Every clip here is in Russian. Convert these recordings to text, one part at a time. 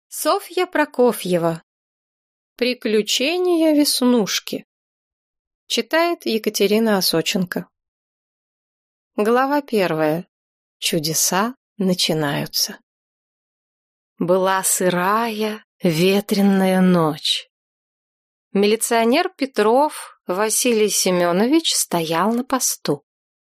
Софья Прокофьева. Приключения Веснушки. Читает Екатерина Осоченко. Глава 1. Чудеса начинаются. Была сырая, ветреная ночь. Милиционер Петров Василий Семенович стоял на посту.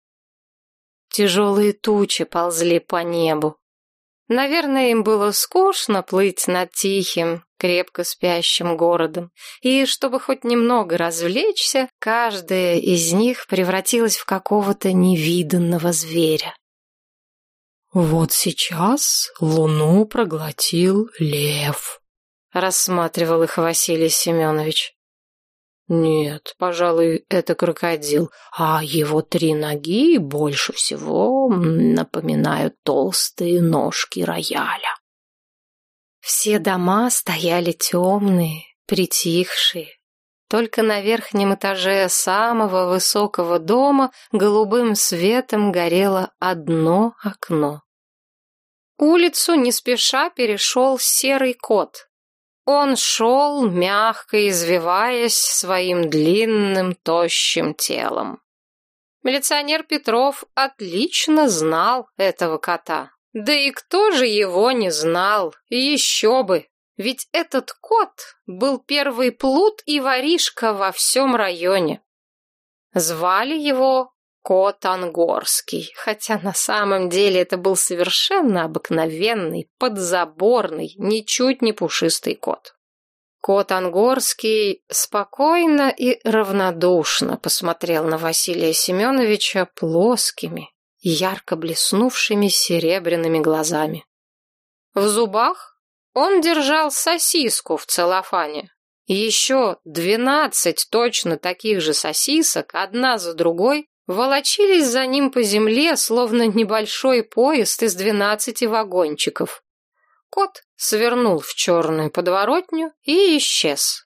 Тяжелые тучи ползли по небу. Наверное, им было скучно плыть над тихим, крепко спящим городом, и, чтобы хоть немного развлечься, каждая из них превратилась в какого-то невиданного зверя. «Вот сейчас луну проглотил лев», — рассматривал их Василий Семенович. «Нет, пожалуй, это крокодил, а его 3 ноги больше всего напоминают толстые ножки рояля». Все дома стояли темные, притихшие. Только на верхнем этаже самого высокого дома голубым светом горело одно окно. Улицу не спеша перешел серый кот. Он шел, мягко извиваясь своим длинным, тощим телом. Милиционер Петров отлично знал этого кота. Да и кто же его не знал? Еще бы! Ведь этот кот был первый плут и воришка во всем районе. Звали его Кот Ангорский, хотя на самом деле это был совершенно обыкновенный, подзаборный, ничуть не пушистый кот. Кот Ангорский спокойно и равнодушно посмотрел на Василия Семеновича плоскими, ярко блеснувшими серебряными глазами. В зубах он держал сосиску в целлофане. Еще 12 точно таких же сосисок, одна за другой, волочились за ним по земле, словно небольшой поезд из 12 вагончиков. Кот свернул в черную подворотню и исчез.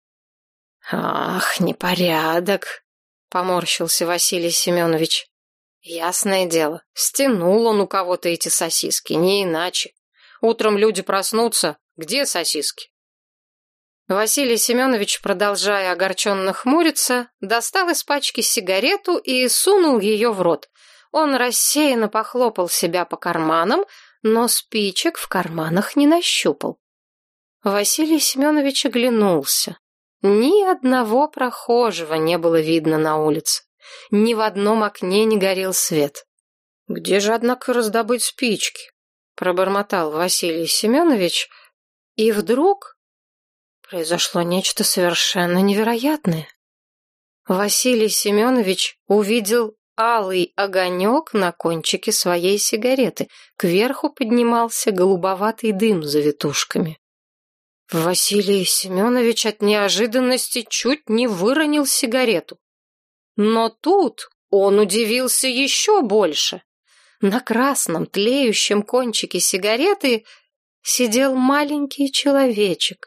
«Ах, непорядок!» — поморщился Василий Семенович. «Ясное дело, стянул он у кого-то эти сосиски, не иначе. Утром люди проснутся, где сосиски?» Василий Семенович, продолжая огорченно хмуриться, достал из пачки сигарету и сунул ее в рот. Он рассеянно похлопал себя по карманам, но спичек в карманах не нащупал. Василий Семенович оглянулся. Ни одного прохожего не было видно на улице. Ни в одном окне не горел свет. «Где же, однако, раздобыть спички?» — пробормотал Василий Семенович, и вдруг произошло нечто совершенно невероятное. Василий Семенович увидел алый огонек на кончике своей сигареты. Кверху поднимался голубоватый дым за ветушками. Василий Семенович от неожиданности чуть не выронил сигарету. Но тут он удивился еще больше. На красном тлеющем кончике сигареты сидел маленький человечек.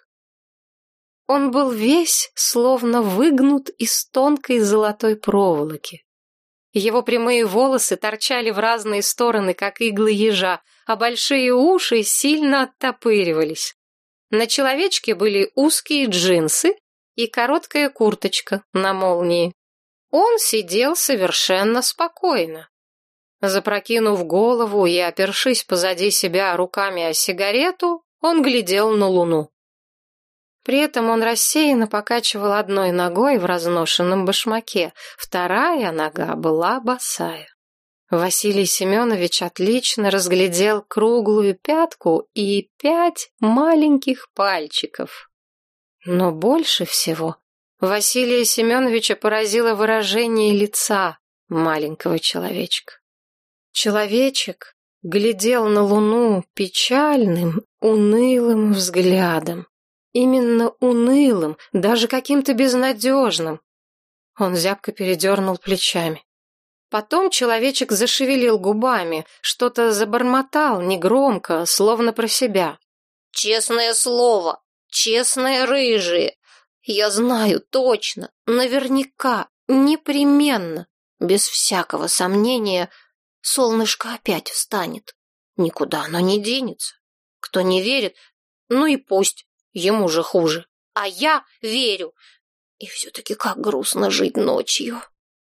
Он был весь словно выгнут из тонкой золотой проволоки. Его прямые волосы торчали в разные стороны, как иглы ежа, а большие уши сильно оттопыривались. На человечке были узкие джинсы и короткая курточка на молнии. Он сидел совершенно спокойно. Запрокинув голову и опершись позади себя руками о сигарету, он глядел на луну. При этом он рассеянно покачивал одной ногой в разношенном башмаке, вторая нога была босая. Василий Семенович отлично разглядел круглую пятку и 5 маленьких пальчиков. Но больше всего Василия Семеновича поразило выражение лица маленького человечка. Человечек глядел на луну печальным, унылым взглядом. Именно унылым, даже каким-то безнадежным. Он зябко передернул плечами. Потом человечек зашевелил губами, что-то забормотал негромко, словно про себя. «Честное слово, честное рыжие, я знаю точно, наверняка, непременно, без всякого сомнения, солнышко опять встанет. Никуда оно не денется. Кто не верит, Ну и пусть, ему же хуже. А я верю. И все-таки как грустно жить ночью.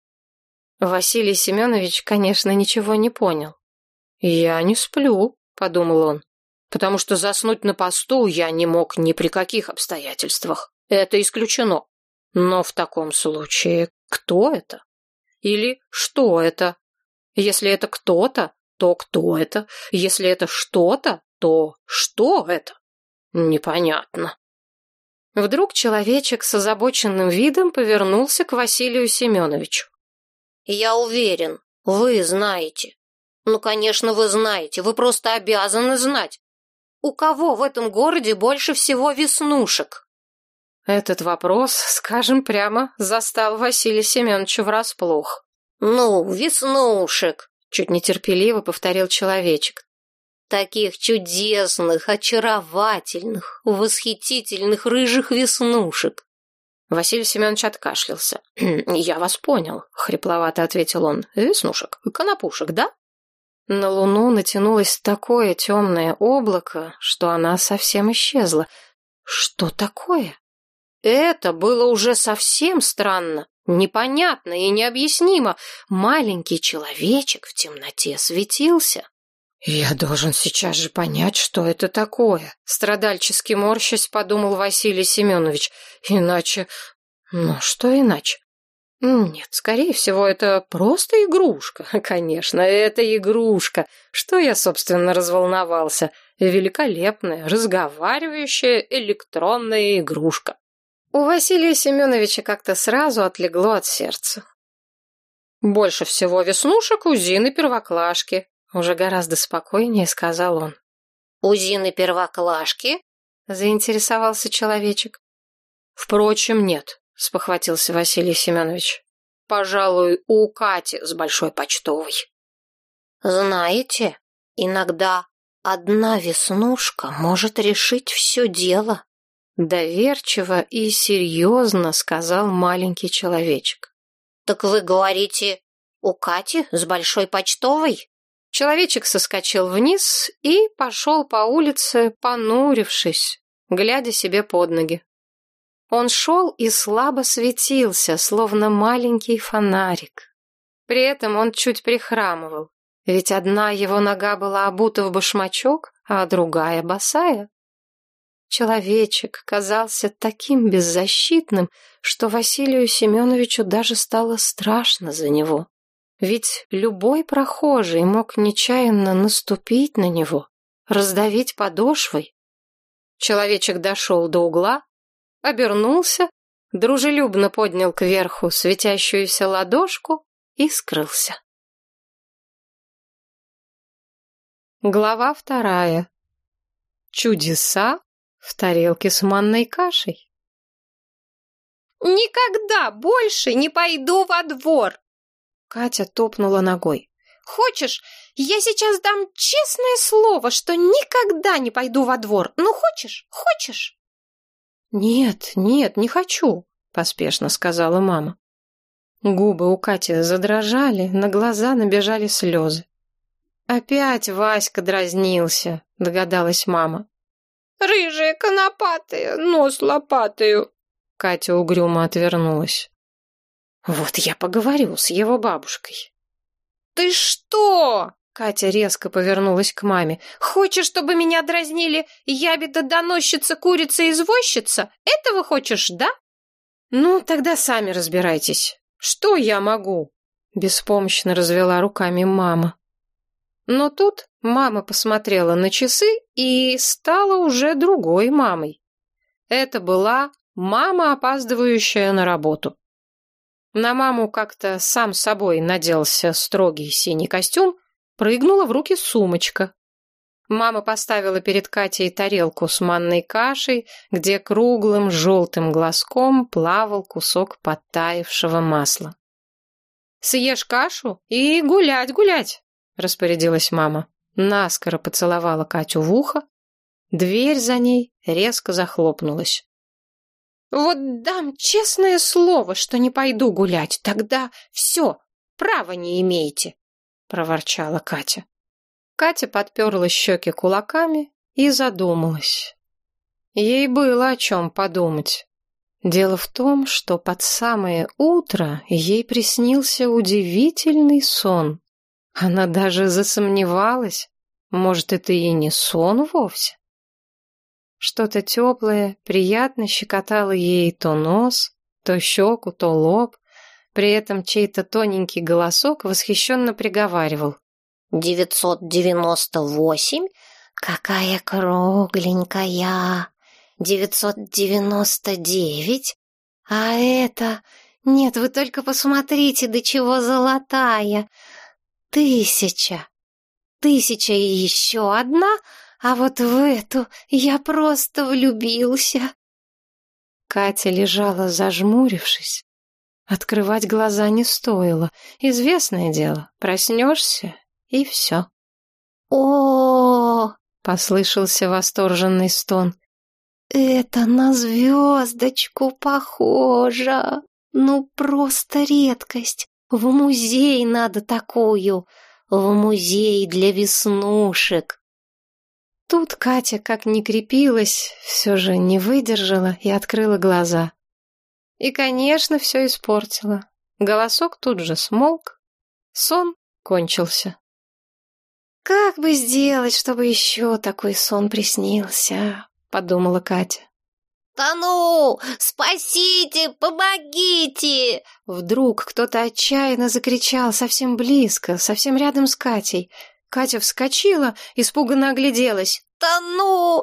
Василий Семенович, конечно, ничего не понял. «Я не сплю», — подумал он, «потому что заснуть на посту я не мог ни при каких обстоятельствах. Это исключено. Но в таком случае кто это? Или что это? Если это кто-то, то кто это? Если это что-то, то что это? Непонятно». Вдруг человечек с озабоченным видом повернулся к Василию Семеновичу. «Я уверен, вы знаете. Ну, конечно, вы знаете, вы просто обязаны знать. У кого в этом городе больше всего веснушек?» Этот вопрос, скажем прямо, застал Василия Семеновича врасплох. «Ну, веснушек», — чуть нетерпеливо повторил человечек. «Таких чудесных, очаровательных, восхитительных рыжих веснушек». Василий Семенович откашлялся. «Я вас понял», — хрипловато ответил он. «Веснушек, конопушек, да?» На луну натянулось такое темное облако, что она совсем исчезла. Что такое? Это было уже совсем странно, непонятно и необъяснимо. Маленький человечек в темноте светился. «Я должен сейчас же понять, что это такое», — страдальчески морщась подумал Василий Семенович. «Иначе... Ну, что иначе? Нет, скорее всего, это просто игрушка. Конечно, это игрушка. Что я, собственно, разволновался? Великолепная, разговаривающая электронная игрушка». У Василия Семеновича как-то сразу отлегло от сердца. «Больше всего веснушек у Зины Первоклашки», — уже гораздо спокойнее сказал он. «У Зины Первоклашки?» — заинтересовался человечек. «Впрочем, нет», — спохватился Василий Семенович. «Пожалуй, у Кати с Большой почтовой». «Знаете, иногда одна веснушка может решить все дело», — доверчиво и серьезно сказал маленький человечек. «Так вы говорите, у Кати с Большой почтовой?» Человечек соскочил вниз и пошел по улице, понурившись, глядя себе под ноги. Он шел и слабо светился, словно маленький фонарик. При этом он чуть прихрамывал, ведь одна его нога была обута в башмачок, а другая босая. Человечек казался таким беззащитным, что Василию Семеновичу даже стало страшно за него. Ведь любой прохожий мог нечаянно наступить на него, раздавить подошвой. Человечек дошел до угла, обернулся, дружелюбно поднял кверху светящуюся ладошку и скрылся. Глава 2. Чудеса в тарелке с манной кашей. «Никогда больше не пойду во двор!» Катя топнула ногой. «Хочешь, я сейчас дам честное слово, что никогда не пойду во двор? Ну, хочешь? Хочешь?» «Нет, нет, не хочу», — поспешно сказала мама. Губы у Кати задрожали, на глаза набежали слезы. «Опять Васька дразнился», — догадалась мама. «Рыжая, конопатая, нос лопатаю». Катя угрюмо отвернулась. «Вот я поговорю с его бабушкой». «Ты что?» Катя резко повернулась к маме. «Хочешь, чтобы меня дразнили ябеда-доносчица, курица-извозчица? Этого хочешь, да?» «Ну, тогда сами разбирайтесь. Что я могу?» Беспомощно развела руками мама. Но тут мама посмотрела на часы и стала уже другой мамой. Это была мама, опаздывающая на работу. На маму как-то сам собой наделся строгий синий костюм, прыгнула в руки сумочка. Мама поставила перед Катей тарелку с манной кашей, где круглым желтым глазком плавал кусок подтаявшего масла. «Съешь кашу и гулять, гулять!» — распорядилась мама. Наскоро поцеловала Катю в ухо. Дверь за ней резко захлопнулась. «Вот дам честное слово, что не пойду гулять, тогда все, права не имеете», — проворчала Катя. Катя подперла щеки кулаками и задумалась. Ей было о чем подумать. Дело в том, что под самое утро ей приснился удивительный сон. Она даже засомневалась, может, это и не сон вовсе. Что-то теплое, приятно щекотало ей то нос, то щеку, то лоб. При этом чей-то тоненький голосок восхищенно приговаривал: 998? Какая кругленькая. 999? А это... Нет, вы только посмотрите, до чего золотая. 1000. 1000 и еще одна, а вот в эту я просто влюбился. Катя лежала, зажмурившись. Открывать глаза не стоило. Известное дело, проснешься, и все. О, Послышался восторженный стон. это на звездочку похоже. Ну, просто редкость. В музей надо такую. В музей для веснушек. Тут Катя, как ни крепилась, все же не выдержала и открыла глаза. И, конечно, все испортила. Голосок тут же смолк. Сон кончился. «Как бы сделать, чтобы еще такой сон приснился?» — подумала Катя. «Да ну! Спасите! Помогите!» Вдруг кто-то отчаянно закричал совсем близко, совсем рядом с Катей. Катя вскочила, испуганно огляделась. «Да ну!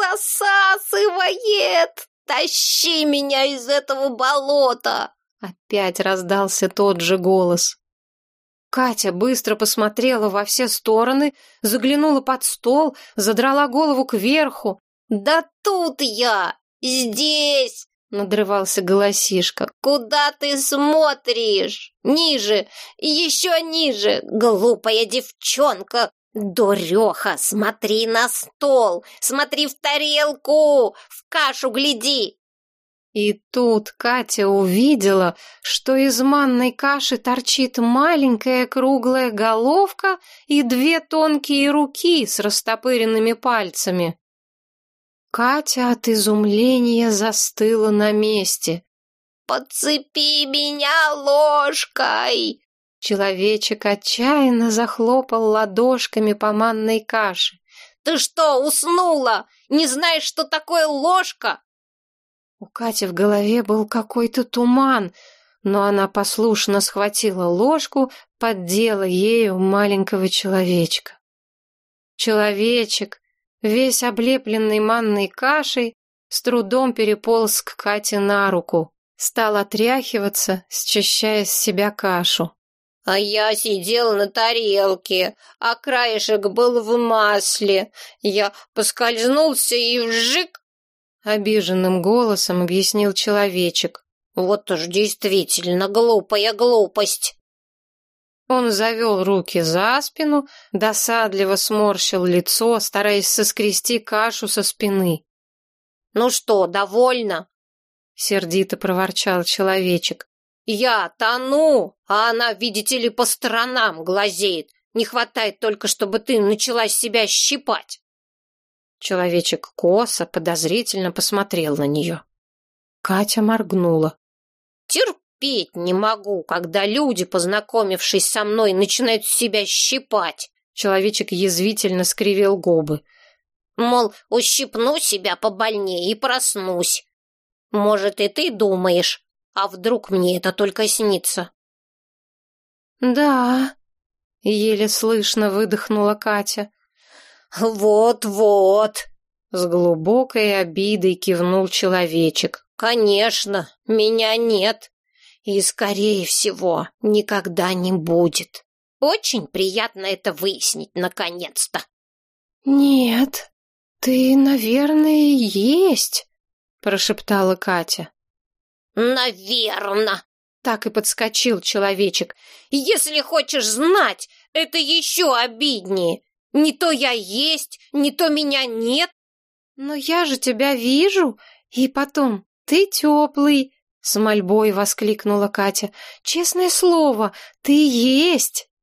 Засасывает! Тащи меня из этого болота!» Опять раздался тот же голос. Катя быстро посмотрела во все стороны, заглянула под стол, задрала голову кверху. «Да тут я! Здесь!» — надрывался голосишка. «Куда ты смотришь? Ниже! Еще ниже! Глупая девчонка! Дуреха, смотри на стол! Смотри в тарелку! В кашу гляди!» И тут Катя увидела, что из манной каши торчит маленькая круглая головка и 2 тонкие руки с растопыренными пальцами. Катя от изумления застыла на месте. «Подцепи меня ложкой!» Человечек отчаянно захлопал ладошками по манной каше. «Ты что, уснула? Не знаешь, что такое ложка?» У Кати в голове был какой-то туман, но она послушно схватила ложку, поддела ею маленького человечка. Человечек, весь облепленный манной кашей, с трудом переполз к Кате на руку, стал отряхиваться, счищая с себя кашу. «А я сидел на тарелке, а краешек был в масле. Я поскользнулся и вжик!» Обиженным голосом объяснил человечек. «Вот уж действительно глупая глупость!» Он завел руки за спину, досадливо сморщил лицо, стараясь соскрести кашу со спины. «Ну что, довольна?» — сердито проворчал человечек. «Я тону, а она, видите ли, по сторонам глазеет. Не хватает только, чтобы ты начала себя щипать». Человечек косо, подозрительно посмотрел на нее. Катя моргнула. «Терпеть не могу, когда люди, познакомившись со мной, начинают себя щипать». Человечек язвительно скривил губы. Мол, ущипну себя побольнее и проснусь. Может, и ты думаешь, а вдруг мне это только снится? «Да», — еле слышно выдохнула Катя. «Вот-вот», — с глубокой обидой кивнул человечек. «Конечно, меня нет. И, скорее всего, никогда не будет. Очень приятно это выяснить, наконец-то». «Нет, ты, наверное, есть», — прошептала Катя. «Наверно», — так и подскочил человечек. «Если хочешь знать, это еще обиднее. Не то я есть, не то меня нет». «Но я же тебя вижу, и потом, ты теплый», — с мольбой воскликнула Катя. «Честное слово, ты есть».